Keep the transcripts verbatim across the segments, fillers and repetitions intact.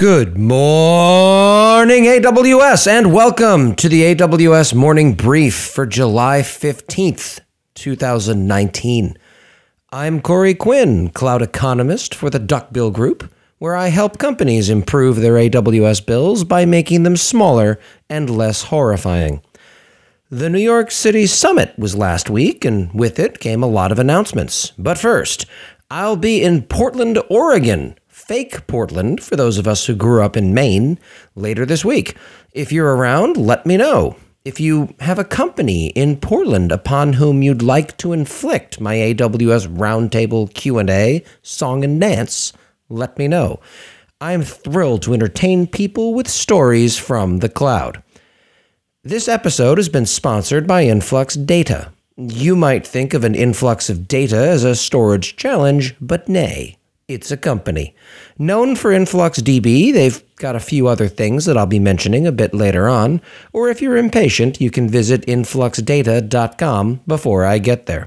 Good morning, A W S, and welcome to the A W S Morning Brief for July fifteenth, twenty nineteen. I'm Corey Quinn, cloud economist for the Duckbill Group, where I help companies improve their A W S bills by making them smaller and less horrifying. The New York City Summit was last week, and with it came a lot of announcements. But first, I'll be in Portland, Oregon, fake Portland for those of us who grew up in Maine, later this week. If you're around, let me know. If you have a company in Portland upon whom you'd like to inflict my A W S Roundtable Q and A, song and dance, let me know. I'm thrilled to entertain people with stories from the cloud. This episode has been sponsored by Influx Data. You might think of an influx of data as a storage challenge, but nay, it's a company. Known for InfluxDB, they've got a few other things that I'll be mentioning a bit later on, or if you're impatient, you can visit influx data dot com before I get there.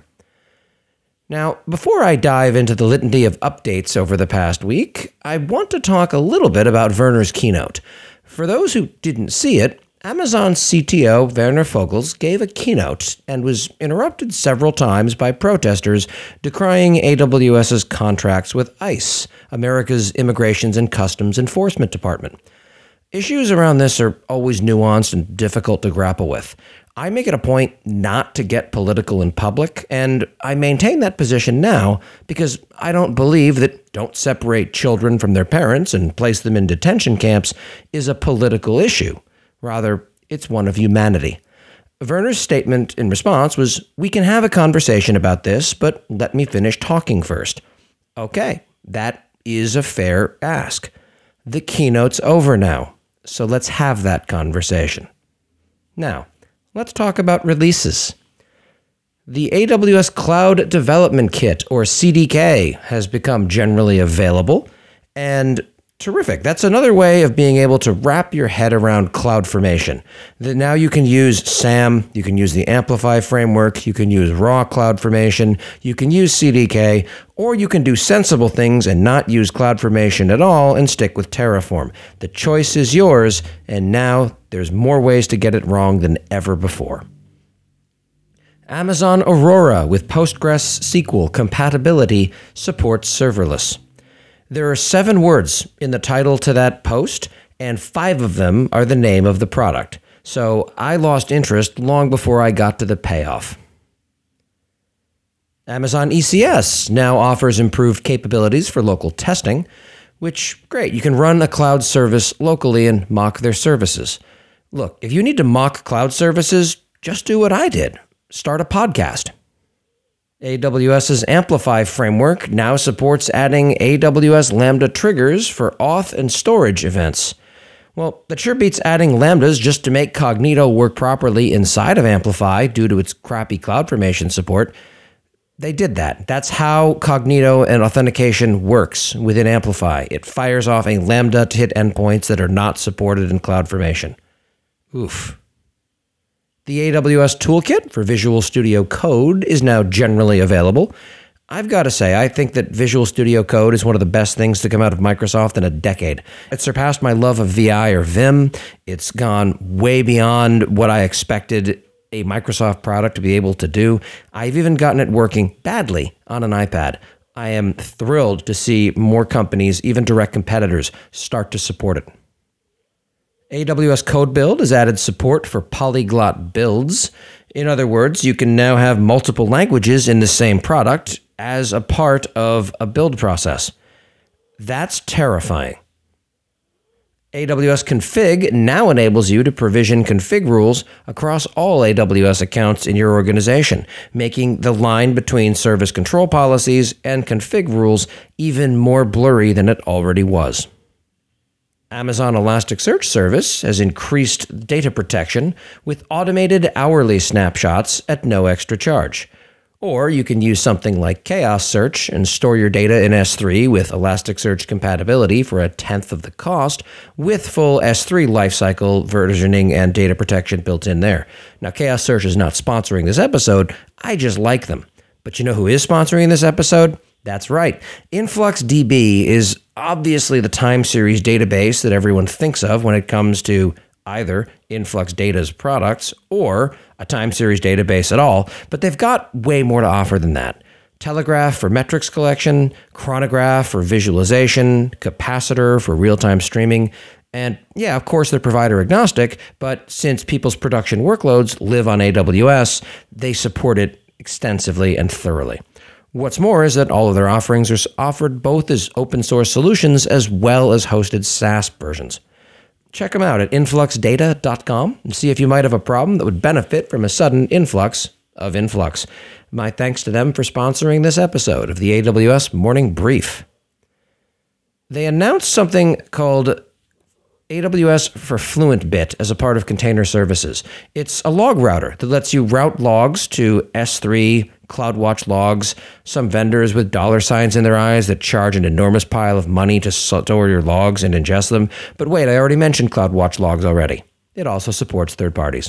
Now, before I dive into the litany of updates over the past week, I want to talk a little bit about Werner's keynote. For those who didn't see it, Amazon C T O Werner Vogels gave a keynote and was interrupted several times by protesters decrying AWS's contracts with ICE, America's Immigrations and Customs Enforcement Department. Issues around this are always nuanced and difficult to grapple with. I make it a point not to get political in public, and I maintain that position now because I don't believe that don't separate children from their parents and place them in detention camps is a political issue. Rather, it's one of humanity. Werner's statement in response was, "We can have a conversation about this, but let me finish talking first." Okay, that is a fair ask. The keynote's over now, so let's have that conversation. Now, let's talk about releases. The A W S Cloud Development Kit, or C D K, has become generally available, and terrific. That's another way of being able to wrap your head around CloudFormation. That now you can use SAM, you can use the Amplify framework, you can use raw CloudFormation, you can use C D K, or you can do sensible things and not use CloudFormation at all and stick with Terraform. The choice is yours, and now there's more ways to get it wrong than ever before. Amazon Aurora with PostgreSQL compatibility supports serverless. There are seven words in the title to that post, and five of them are the name of the product. So I lost interest long before I got to the payoff. Amazon E C S now offers improved capabilities for local testing, which, great, you can run a cloud service locally and mock their services. Look, if you need to mock cloud services, just do what I did. Start a podcast. AWS's Amplify framework now supports adding A W S Lambda triggers for auth and storage events. Well, that sure beats adding Lambdas just to make Cognito work properly inside of Amplify due to its crappy CloudFormation support. They did that. That's how Cognito and authentication works within Amplify. It fires off a Lambda to hit endpoints that are not supported in CloudFormation. Oof. The A W S Toolkit for Visual Studio Code is now generally available. I've got to say, I think that Visual Studio Code is one of the best things to come out of Microsoft in a decade. It surpassed my love of V I or Vim. It's gone way beyond what I expected a Microsoft product to be able to do. I've even gotten it working badly on an iPad. I am thrilled to see more companies, even direct competitors, start to support it. A W S Code Build has added support for polyglot builds. In other words, you can now have multiple languages in the same product as a part of a build process. That's terrifying. A W S Config now enables you to provision config rules across all A W S accounts in your organization, making the line between service control policies and config rules even more blurry than it already was. Amazon Elasticsearch Service has increased data protection with automated hourly snapshots at no extra charge. Or you can use something like Chaos Search and store your data in S three with Elasticsearch compatibility for a tenth of the cost, with full S three lifecycle versioning and data protection built in there. Now, Chaos Search is not sponsoring this episode. I just like them. But you know who is sponsoring this episode? That's right. InfluxDB is obviously the time series database that everyone thinks of when it comes to either Influx Data's products or a time series database at all, but they've got way more to offer than that. Telegraph for metrics collection, Chronograph for visualization, Capacitor for real-time streaming, and yeah, of course they're provider agnostic, but since people's production workloads live on A W S, they support it extensively and thoroughly. What's more is that all of their offerings are offered both as open source solutions as well as hosted SaaS versions. Check them out at influx data dot com and see if you might have a problem that would benefit from a sudden influx of influx. My thanks to them for sponsoring this episode of the A W S Morning Brief. They announced something called A W S for FluentBit as a part of container services. It's a log router that lets you route logs to S three, CloudWatch logs, some vendors with dollar signs in their eyes that charge an enormous pile of money to store your logs and ingest them. But wait, I already mentioned CloudWatch logs already. It also supports third parties.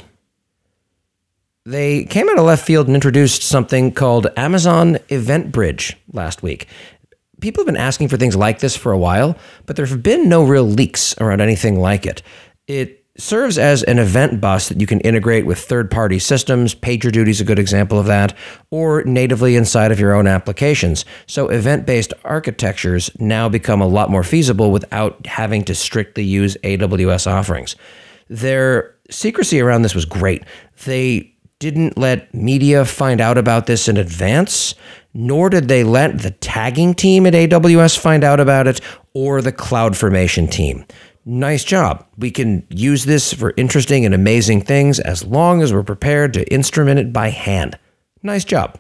They came out of left field and introduced something called Amazon Event Bridge last week. People have been asking for things like this for a while, but there have been no real leaks around anything like it. It serves as an event bus that you can integrate with third-party systems. PagerDuty is a good example of that, or natively inside of your own applications. So event-based architectures now become a lot more feasible without having to strictly use A W S offerings. Their secrecy around this was great. They didn't let media find out about this in advance, nor did they let the tagging team at A W S find out about it, or the CloudFormation team. Nice job. We can use this for interesting and amazing things as long as we're prepared to instrument it by hand. Nice job.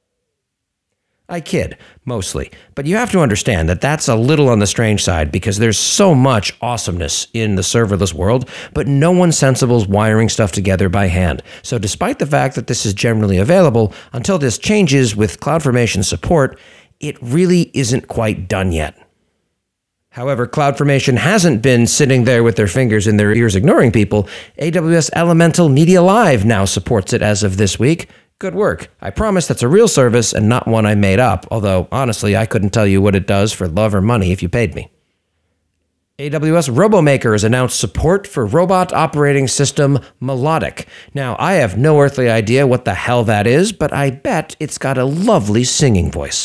I kid, mostly, but you have to understand that that's a little on the strange side because there's so much awesomeness in the serverless world, but no one sensible is wiring stuff together by hand. So despite the fact that this is generally available, until this changes with CloudFormation support, it really isn't quite done yet. However, CloudFormation hasn't been sitting there with their fingers in their ears ignoring people. A W S Elemental Media Live now supports it as of this week. Good work. I promise that's a real service and not one I made up, although honestly, I couldn't tell you what it does for love or money if you paid me. A W S RoboMaker has announced support for robot operating system Melodic. Now, I have no earthly idea what the hell that is, but I bet it's got a lovely singing voice.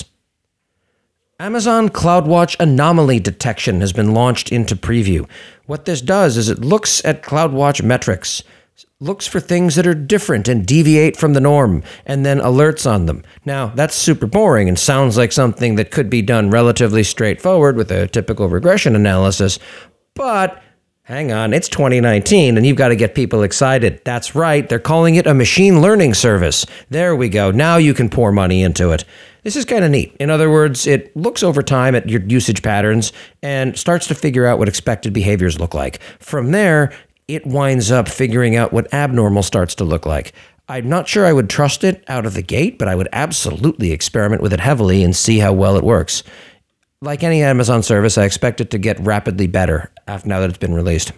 Amazon CloudWatch Anomaly Detection has been launched into preview. What this does is it looks at CloudWatch metrics, looks for things that are different and deviate from the norm, and then alerts on them. Now, that's super boring and sounds like something that could be done relatively straightforward with a typical regression analysis, but hang on, it's twenty nineteen and you've got to get people excited. That's right, they're calling it a machine learning service. There we go, now you can pour money into it. This is kind of neat. In other words, it looks over time at your usage patterns and starts to figure out what expected behaviors look like. From there, it winds up figuring out what abnormal starts to look like. I'm not sure I would trust it out of the gate, but I would absolutely experiment with it heavily and see how well it works. Like any Amazon service, I expect it to get rapidly better after now that it's been released.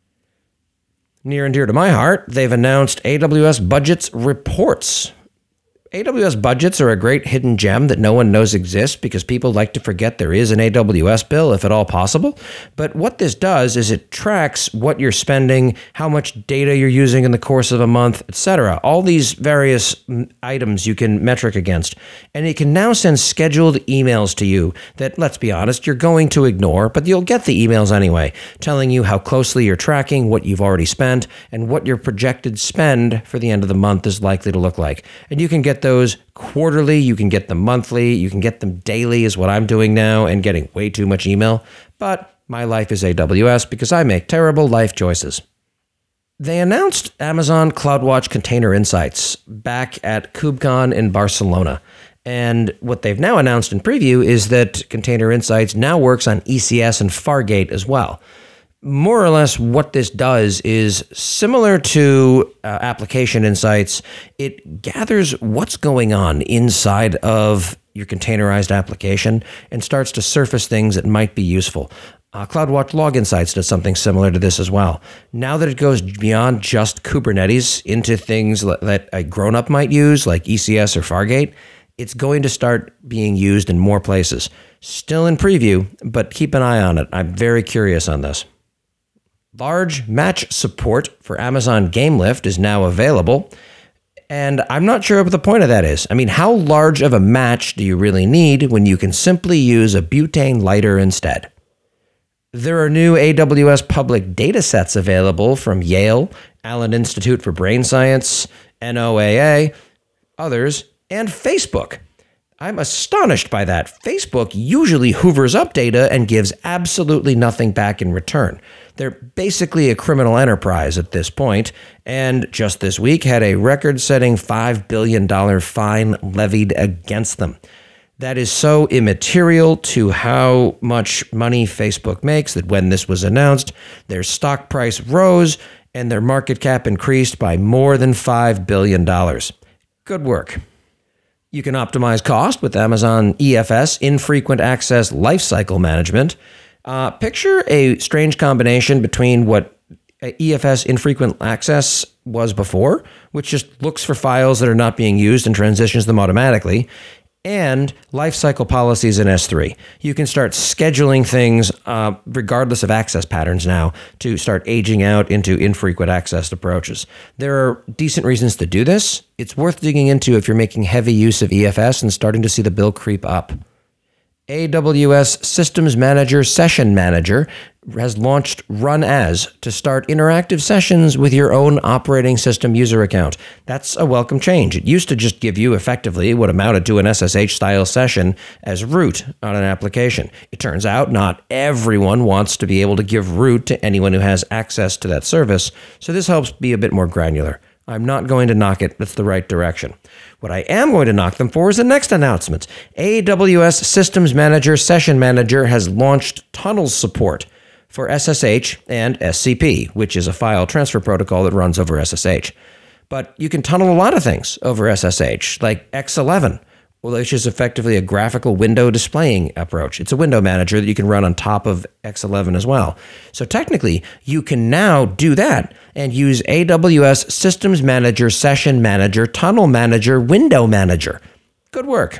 Near and dear to my heart, they've announced A W S Budgets Reports. A W S budgets are a great hidden gem that no one knows exists because people like to forget there is an A W S bill, if at all possible. But what this does is it tracks what you're spending, how much data you're using in the course of a month, et cetera. All these various items you can metric against. And it can now send scheduled emails to you that, let's be honest, you're going to ignore, but you'll get the emails anyway, telling you how closely you're tracking, what you've already spent, and what your projected spend for the end of the month is likely to look like. And you can get those quarterly, you can get them monthly, you can get them daily is what I'm doing now and getting way too much email. But my life is A W S because I make terrible life choices. They announced Amazon CloudWatch Container Insights back at KubeCon in Barcelona. And what they've now announced in preview is that Container Insights now works on E C S and Fargate as well. More or less what this does is similar to uh, Application Insights. It gathers what's going on inside of your containerized application and starts to surface things that might be useful. Uh, CloudWatch Log Insights does something similar to this as well. Now that it goes beyond just Kubernetes into things that a grown-up might use, like E C S or Fargate, It's going to start being used in more places. Still in preview, but keep an eye on it. I'm very curious on this. Large match support for Amazon GameLift is now available, and I'm not sure what the point of that is. I mean, how large of a match do you really need when you can simply use a butane lighter instead? There are new A W S public data sets available from Yale, Allen Institute for Brain Science, N O A A, others, and Facebook. I'm astonished by that. Facebook usually hoovers up data and gives absolutely nothing back in return. They're basically a criminal enterprise at this point, and just this week had a record-setting five billion dollars fine levied against them. That is so immaterial to how much money Facebook makes that when this was announced, their stock price rose and their market cap increased by more than five billion dollars. Good work. You can optimize cost with Amazon E F S, Infrequent Access Lifecycle Management. Uh, picture a strange combination between what E F S, Infrequent Access, was before, which just looks for files that are not being used and transitions them automatically, and lifecycle policies in S three. You can start scheduling things uh, regardless of access patterns now to start aging out into infrequent access approaches. There are decent reasons to do this. It's worth digging into if you're making heavy use of E F S and starting to see the bill creep up. A W S Systems Manager Session Manager has launched Run As to start interactive sessions with your own operating system user account. That's a welcome change. It used to just give you effectively what amounted to an S S H-style session as root on an application. It turns out not everyone wants to be able to give root to anyone who has access to that service, so this helps be a bit more granular. I'm not going to knock it. That's the right direction. What I am going to knock them for is the next announcement. A W S Systems Manager Session Manager has launched tunnels support for S S H and S C P, which is a file transfer protocol that runs over S S H. But you can tunnel a lot of things over S S H, like X eleven, which is effectively a graphical window displaying approach. It's a window manager that you can run on top of X eleven as well. So technically, you can now do that and use A W S Systems Manager, Session Manager, Tunnel Manager, Window Manager. Good work.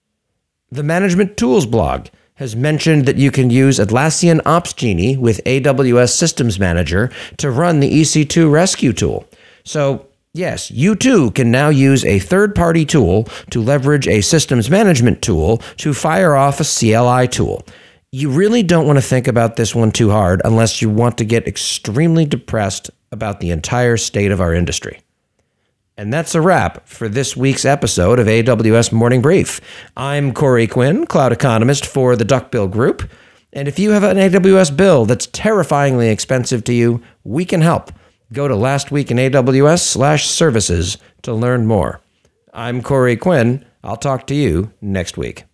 The Management Tools blog has mentioned that you can use Atlassian Opsgenie with A W S Systems Manager to run the E C two rescue tool. So yes, you too can now use a third-party tool to leverage a systems management tool to fire off a C L I tool. You really don't want to think about this one too hard unless you want to get extremely depressed about the entire state of our industry. And that's a wrap for this week's episode of A W S Morning Brief. I'm Corey Quinn, cloud economist for the Duckbill Group. And if you have an A W S bill that's terrifyingly expensive to you, we can help. Go to lastweekinaws slash services to learn more. I'm Corey Quinn. I'll talk to you next week.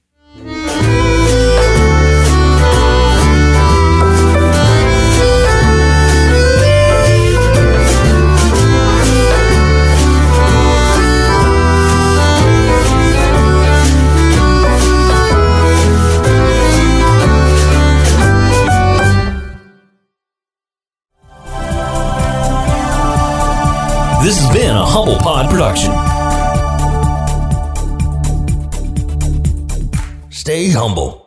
This has been a Humble Pod production. Stay humble.